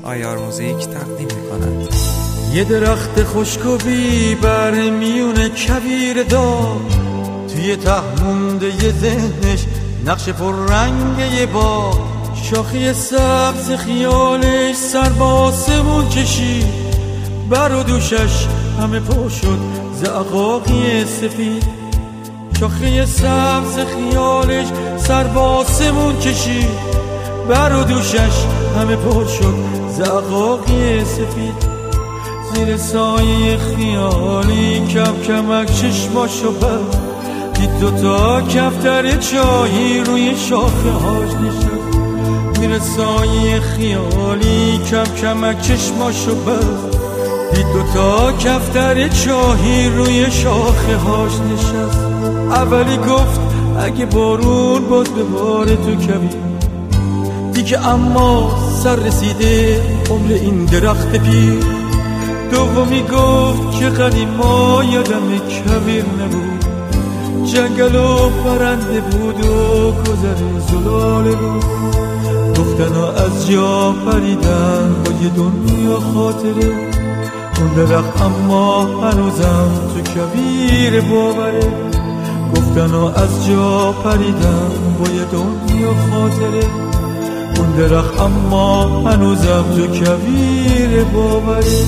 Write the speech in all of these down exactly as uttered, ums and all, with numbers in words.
آیار موزیک تقدیم می‌کند. یه درخت خشک و بی بر میونه کویر دار، توی ته مونده یه ذهنش نقش پر رنگ یه بار، شاخی سبز خیالش سر با آسمون کشید، بر و دوشش همه پر شد زعقاقی سفید. شاخی سبز خیالش سر با آسمون کشید، بر و دوشش همه پر شد زعقاقی سفید. زیر سایه خیالی کم کمک چشماشو بست، دید دوتا کفتر چایی روی شاخه هاش نشست. زیر سایه خیالی کم کمک چشماشو بست، دید دوتا کفتر چاهی روی شاخه هاش نشست. اولی گفت اگه بارون باز به بار تو کویر، دیگه اما سر رسیده عمر این درخت پیر. دومی گفت که قدیما یادم کویر نبود، جنگل و پرنده بود و گذر زلاله بود. گفتنا از جا پریدن با یه دنیا خاطره، اون درخت اما هنوزم تو کویر باوره. گفتنا از جا پریدن با یه دنیا خاطره، اون درخت اما هنوزم تو کویر باوره.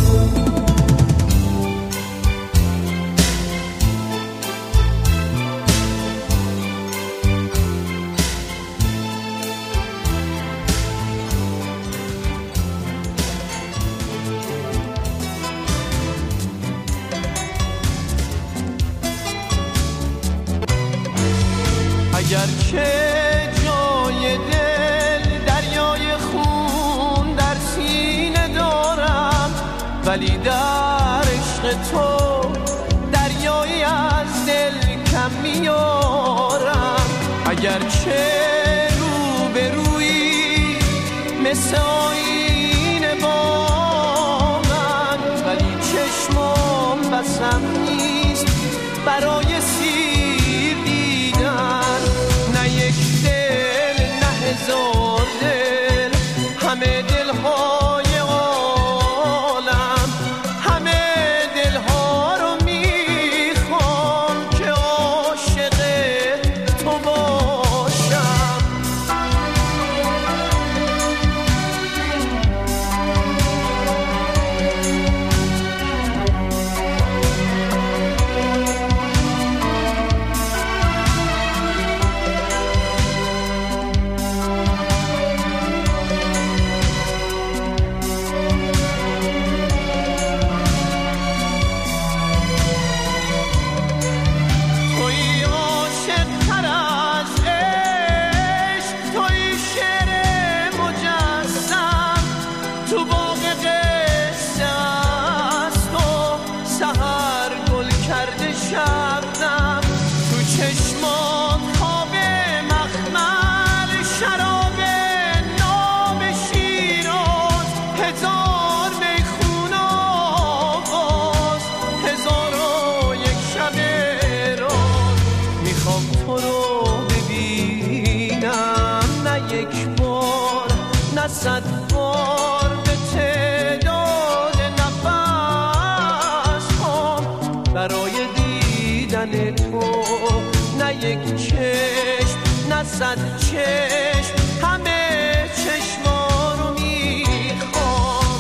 اگر که جای دل دریای خون در سینه دارم، ولی در عشق تو دریایی از دل کم میارم. اگر که رو به روی مثل آینه با من، ولی چشمام بسم نیست برای سیر دیدن. نه یک دل نه هزار دل، همه دلهای عالم، همه دلها رو میخوام که عاشق تو باشم. صد بار به تعداد نفس هم برای دیدن تو، نه یک چشم نه صد چشم، همه چشما رو میخوام.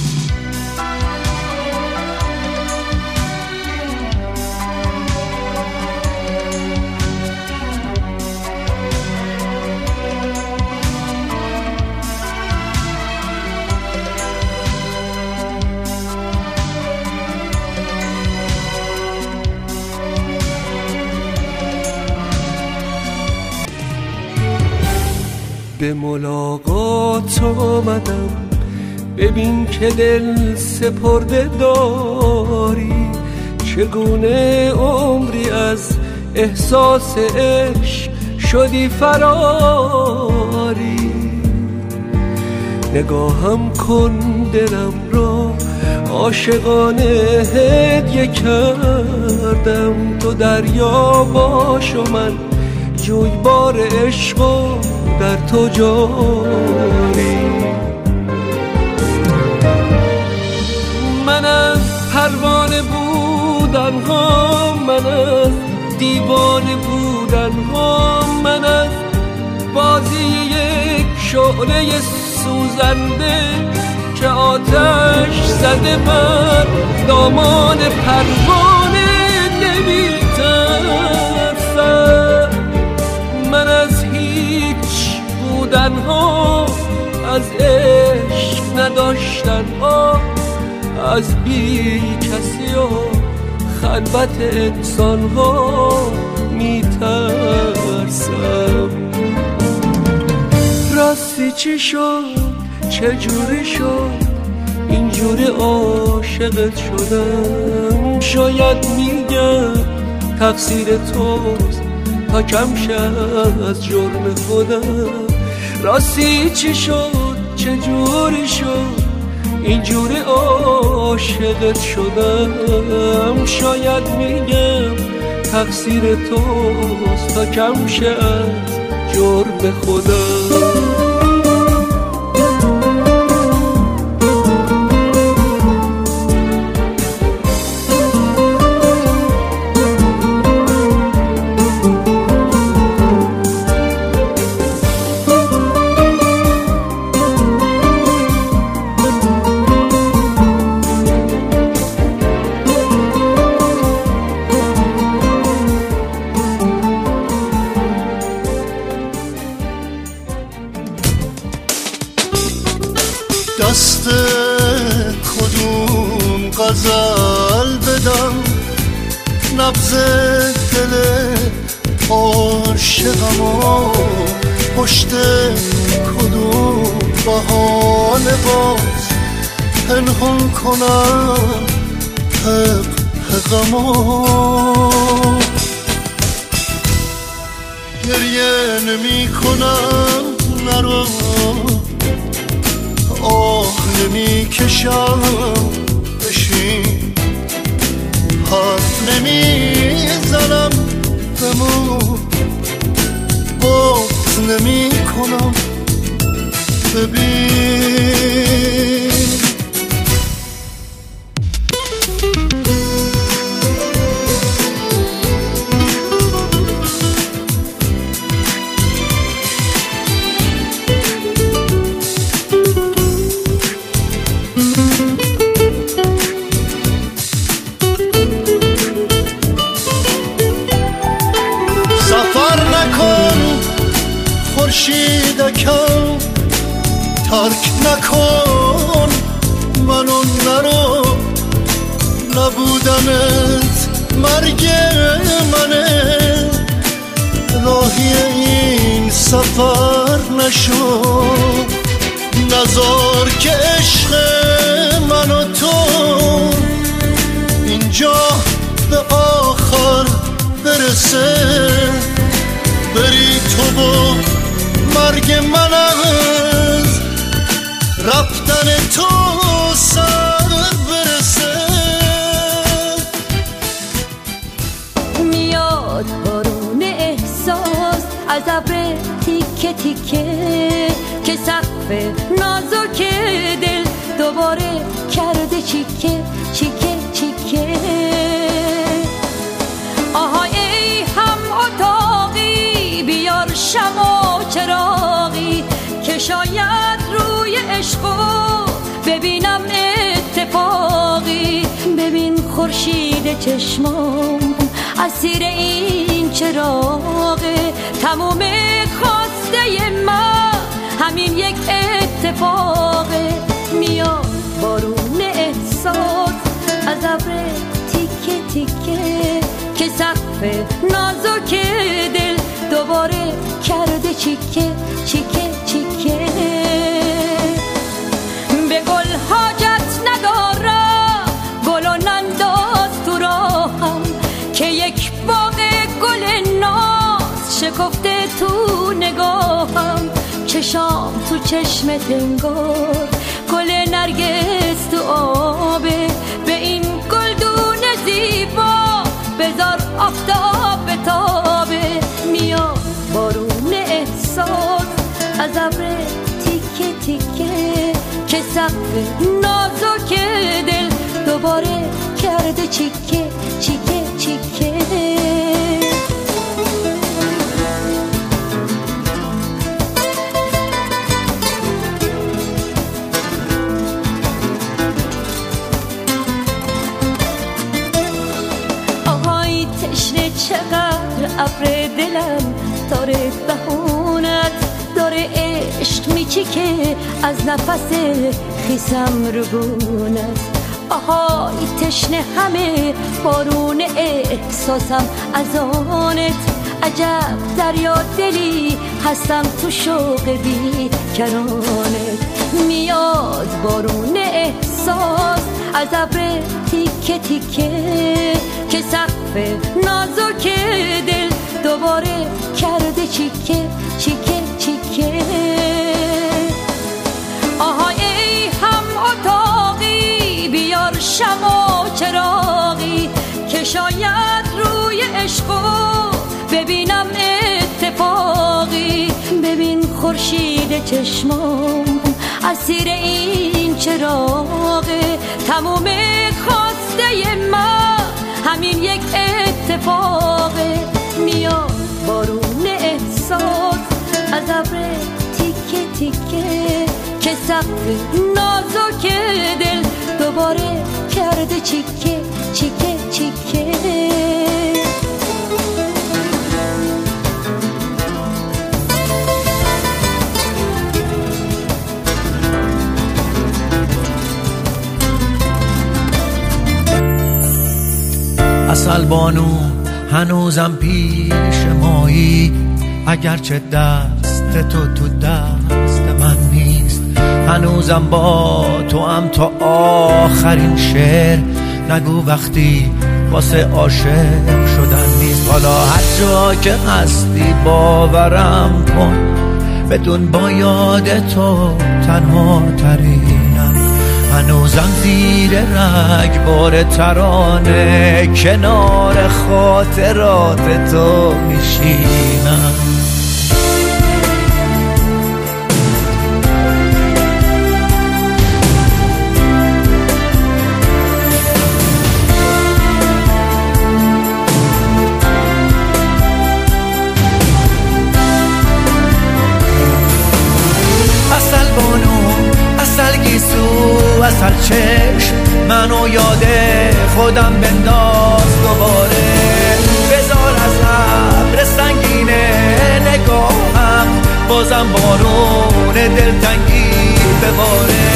به ملاقات آمدم، ببین که دل سپرده داری، چگونه عمری از احساس عشق شدی فراری. نگاهم کن دلم را عاشقانه هدیه کردم، تو دریا باش و من جویبار عشق و در تو جاری. بودن ها من از دیوانه بودن ها من از بازی یک شعله سوزنده که آتش زده بر دامان پروانه نمی‌ترسم. من از هیچ بودن ها از عشق نداشتن ها از بی کسی و خلوت انسان ها میترسم. راستی چی شد چجوری شد اینجوری عاشقت شدم؟ شاید میگم تقصیر توست تا کم شد از جرم خودم. راستی چی شد چجوری شد اینجوری عاشقت شدم؟ شاید میگم تقصیر توست تا کم شد جرم خودم. دست کدوم غزل بدم نبض دل عاشقمو پشت کدوم بهانه باز پنهان کنم حق حقمو. گریه نمی کنم نرو آه نمی کشم بشین حرف نمی زنم بمون بغض نمی کنم ببین. خورشیدکم ترک نکن منو نرو نبودنت مرگ منه راهی این سفر نشو نذار که عشق من و تو اینجا به آخر برسه بری تو با مرگ من از رفتن تو سر برسه. میاد بارون احساس از ابر تیکه تیکه که سقف نازک دل دوباره کرده چیکه چیکه چیکه. آهای ای هم اتاقی بیار شمع و چراغی که شاید روی عشقو ببینم اتفاقی. ببین خورشید چشمام اسیر این چراغه تموم خواسته من همین یک اتفاقه. میاد بارون احساس از ابر تیکه تیکه که سقف نازک دل دوباره کرده چیکه چیکه چیکه. به گل حاجت ندارم گل و ننداز تو راهم که یک باغ گل ناز شکفته تو نگاهم. چشام تو چشمت انگار گل نرگس تو آبه به این گلدون زیبا بذار آفتاب بتابه. میاد بارون احساس از ابر تیکه تیکه که سقف نازک دل دوباره کرده چیکه چیکه چیکه. آهای تشنه چقدر ابر دلم داره بهونت، داره عشق میچیکه از نفس خیسم رو گونت. آهای تشنه همه بارون احساسم از آنت، عجب دریا دلی هستم تو شوق بی کرانت. میاد بارون احساس از ابر تیکه تیکه که سقف نازک دل دوباره کرده چیکه چیکه چیکه. آهای ای هم اتاقی بیار شمع و چراغی که شاید روی عشقو ببینم اتفاقی. ببین خورشید چشمام اسیر این چراغه، تموم خواسته من همین یک اتفاقه. میاد بارون احساس از ابر تیکه تیکه که سقف نازک دل دوباره کرده چیکه چیکه چیکه. عسل بانو هنوزم پیش مایی، اگرچه دست تو تو دست من نیست. هنوزم با تو هم تا آخرین شعر، نگو وقتی واسه عاشق شدن نیست. حالا هر جا که هستی باورم کن، بدون با یاد تو تنها ترینم. هنوزم زیر رگبار ترانه کنار خاطرات تو میشینم. اصل چشم منو یاد خودم بنداز دوباره. بذار از ابر سنگینه نگاهم بازم بارون دلتنگی بباره.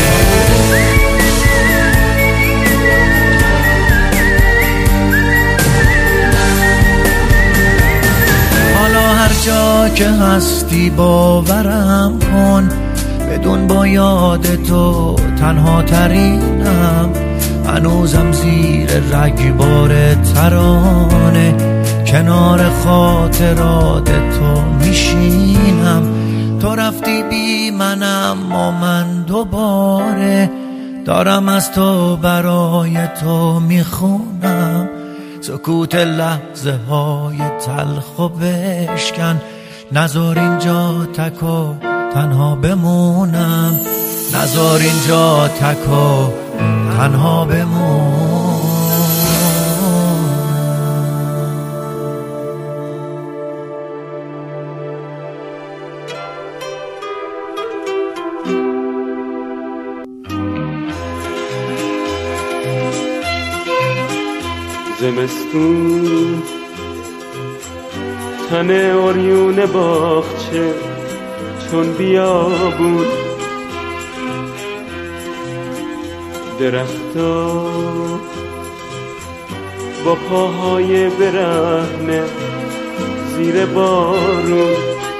حالا هر جا که هستی باورم کن، بدون با یاد تو تنها ترینم. هنوزم زیر رگبار ترانه کنار خاطرات تو میشینم. تو رفتی بی منم و من دوباره دارم از تو برای تو میخونم. سکوت لحظه های تلخ و بشکن، نذار اینجا تک و تنها بمونم. نذار اینجا تک و تنها بمونم. زمستون تن اوریون باغچه چون بیابون، درختا با پاهای برهنه زیر بارون.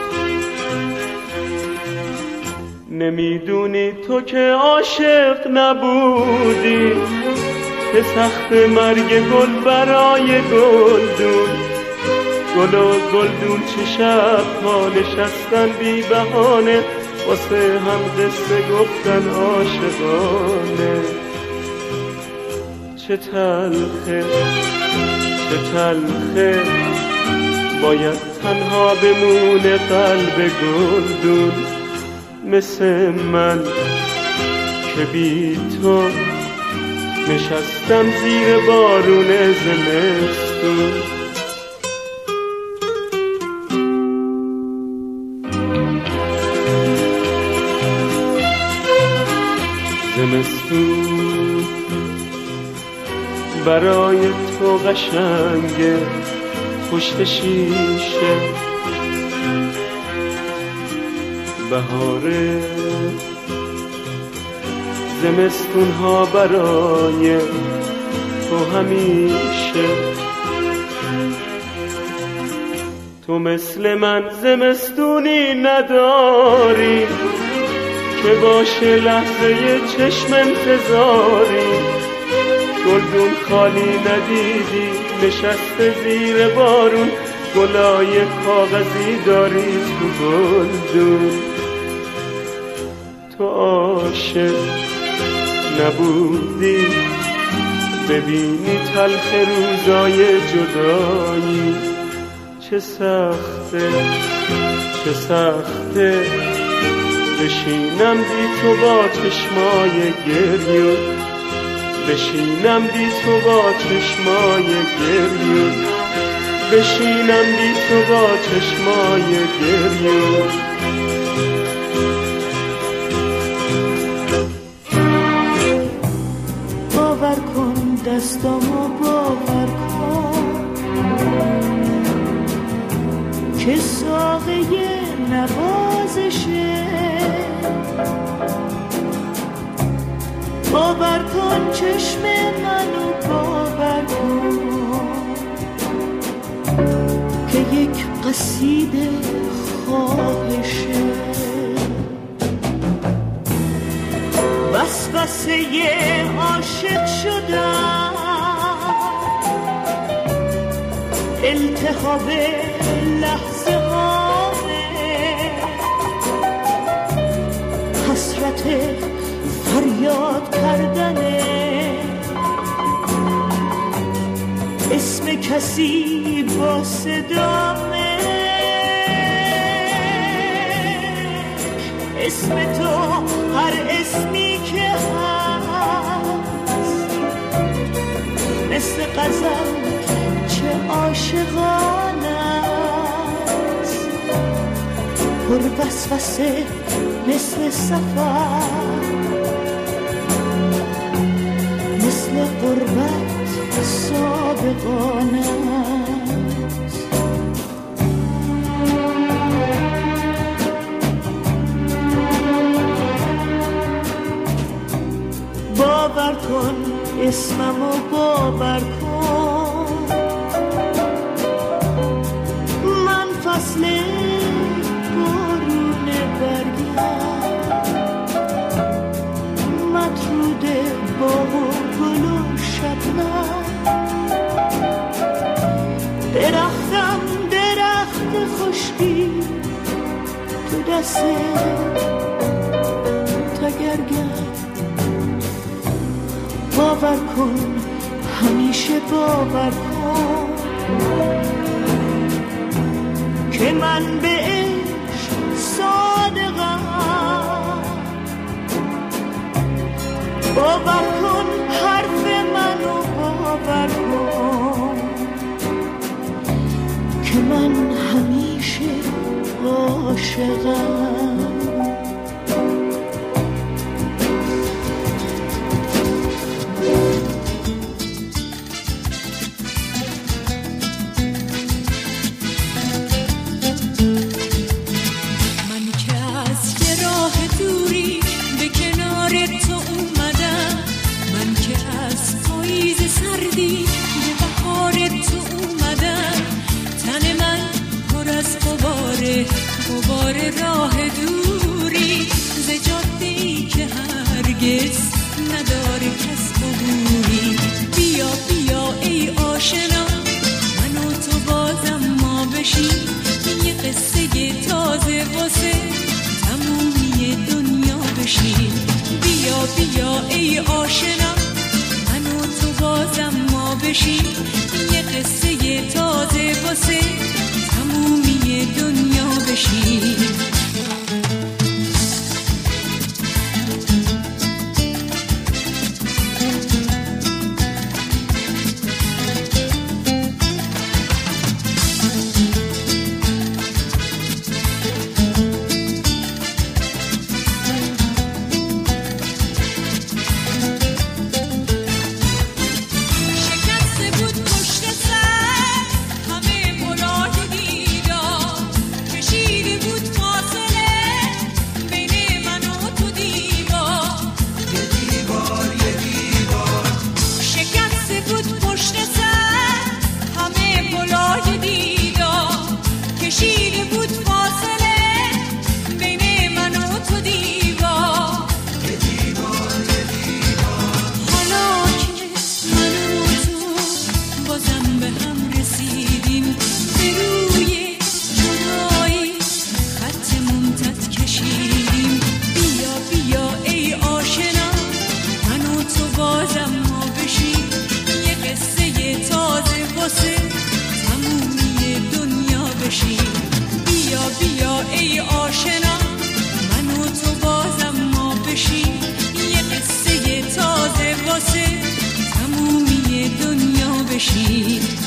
نمیدونی تو که عاشق نبودی، که سخت مرگ گل برای گلدون. گل و گلدون چه شب ها نشستن بی بهانه، واسه هم قصه گفتن عاشقانه. چه تلخه چه تلخه باید تنها بمونه قلب گلدون، مثل من که بی تو نشستم زیر بارون زمستون. زمستون برای تو قشنگه پشت شیشه، بهاره زمستون ها برای تو همیشه. تو مثل من زمستونی نداری که باشه لحظه چشم انتظاری. گلدون خالی ندیدی نشسته زیر بارون، گلای کاغذی داری تو گلدون. تو عاشق نبودی ببینی تلخ روزای جدایی. چه سخته چه سخته بشینم بی تو با چشمای گریون، بشینم بی تو با چشمای گریون، بشینم بی تو با چشمای گریون. باور کن دستامو باور کن که ساقه نوازشه. باور کن چشم منو باور کن که یک قصیده خواهشه. وسوسه عاشق شدم، التهاب لحظه هامه، حسرت فریاد کردنه، اسم کسی با صدامه، اسم تو هر اسمی که هست مثل غزل چه عاشقانه است، پر وسوسه مثل سفر، مثل غربت صادقانه است. باور کن اسممو باور کن، من فصل بارون برگم، مطرود باغ و گل و شبنم، درختم درخت خشکی تو دست تگرگم. باور کن همیشه باور کن که من به عشق صادقم. باور کن حرف منو باور کن که من همیشه عاشقم. راه دوری ز جاده‌ای که هرگز نداره کس عبوری. بیا بیا ای آشنا من و تو بازم ما بشیم، یه قصه تازه واسه تمومی دنیا بشیم. بیا بیا ای آشنا من و تو بازم ما بشیم، یه قصه تازه واسه تمومی دنیا بشیم. باشیم. بیا بیا ای آشنا، من و تو بازم ما بشیم. یه قصه تازه واسه تمومی دنیا بشیم.